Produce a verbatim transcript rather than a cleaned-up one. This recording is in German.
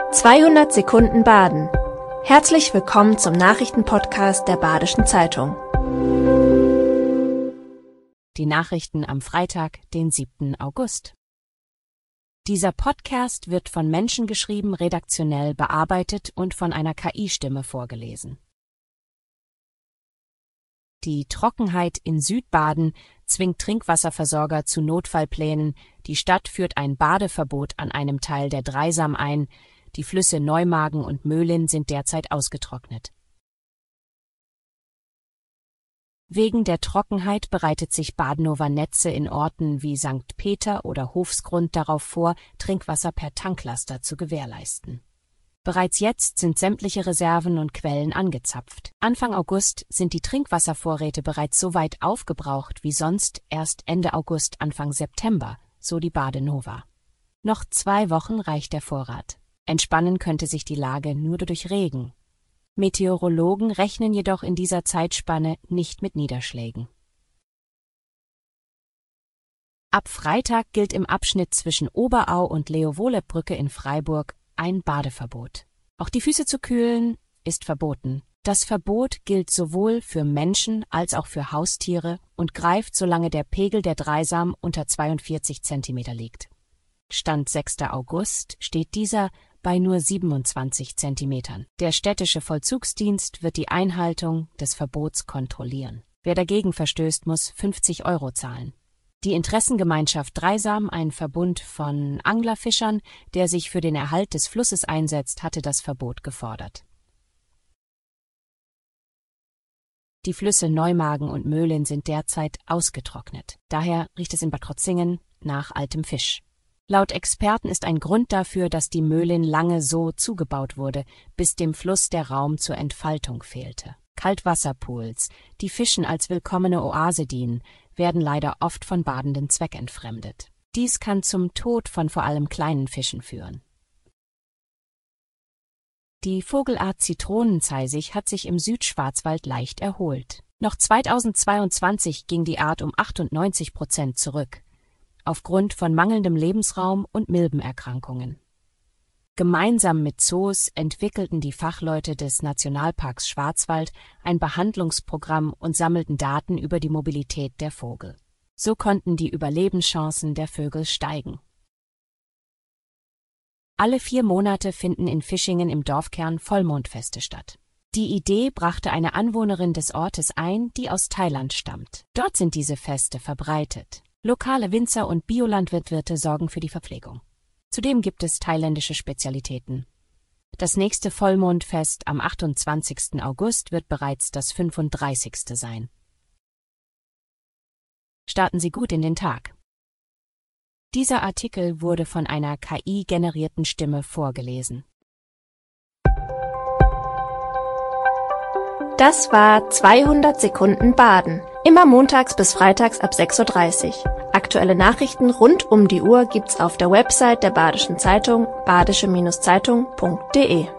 zweihundert Sekunden Baden. Herzlich willkommen zum Nachrichtenpodcast der Badischen Zeitung. Die Nachrichten am Freitag, den siebten August. Dieser Podcast wird von Menschen geschrieben, redaktionell bearbeitet und von einer K I-Stimme vorgelesen. Die Trockenheit in Südbaden zwingt Trinkwasserversorger zu Notfallplänen. Die Stadt führt ein Badeverbot an einem Teil der Dreisam ein. Die Flüsse Neumagen und Möhlin sind derzeit ausgetrocknet. Wegen der Trockenheit bereitet sich Badenova Netze in Orten wie Sankt Peter oder Hofsgrund darauf vor, Trinkwasser per Tanklaster zu gewährleisten. Bereits jetzt sind sämtliche Reserven und Quellen angezapft. Anfang August sind die Trinkwasservorräte bereits so weit aufgebraucht wie sonst erst Ende August, Anfang September, so die Badenova. Noch zwei Wochen reicht der Vorrat. Entspannen könnte sich die Lage nur durch Regen. Meteorologen rechnen jedoch in dieser Zeitspanne nicht mit Niederschlägen. Ab Freitag gilt im Abschnitt zwischen Oberau und Leopoldbrücke in Freiburg ein Badeverbot. Auch die Füße zu kühlen ist verboten. Das Verbot gilt sowohl für Menschen als auch für Haustiere und greift, solange der Pegel der Dreisam unter zweiundvierzig Zentimeter liegt. Stand sechster August steht dieser bei nur siebenundzwanzig Zentimetern. Der städtische Vollzugsdienst wird die Einhaltung des Verbots kontrollieren. Wer dagegen verstößt, muss fünfzig Euro zahlen. Die Interessengemeinschaft Dreisam, ein Verbund von Anglerfischern, der sich für den Erhalt des Flusses einsetzt, hatte das Verbot gefordert. Die Flüsse Neumagen und Möhlin sind derzeit ausgetrocknet. Daher riecht es in Bad Krozingen nach altem Fisch. Laut Experten ist ein Grund dafür, dass die Möhlin lange so zugebaut wurde, bis dem Fluss der Raum zur Entfaltung fehlte. Kaltwasserpools, die Fischen als willkommene Oase dienen, werden leider oft von Badenden zweckentfremdet. Dies kann zum Tod von vor allem kleinen Fischen führen. Die Vogelart Zitronenzeisig hat sich im Südschwarzwald leicht erholt. Noch zweitausendzweiundzwanzig ging die Art um achtundneunzig Prozent zurück, aufgrund von mangelndem Lebensraum und Milbenerkrankungen. Gemeinsam mit Zoos entwickelten die Fachleute des Nationalparks Schwarzwald ein Behandlungsprogramm und sammelten Daten über die Mobilität der Vogel. So konnten die Überlebenschancen der Vögel steigen. Alle vier Monate finden in Fischingen im Dorfkern Vollmondfeste statt. Die Idee brachte eine Anwohnerin des Ortes ein, die aus Thailand stammt. Dort sind diese Feste verbreitet. Lokale Winzer und Biolandwirte sorgen für die Verpflegung. Zudem gibt es thailändische Spezialitäten. Das nächste Vollmondfest am achtundzwanzigsten August wird bereits das fünfunddreißigste sein. Starten Sie gut in den Tag. Dieser Artikel wurde von einer K I-generierten Stimme vorgelesen. Das war zweihundert Sekunden Baden. Immer montags bis freitags ab sechs Uhr dreißig. Aktuelle Nachrichten rund um die Uhr gibt's auf der Website der Badischen Zeitung badische Zeitung punkt de.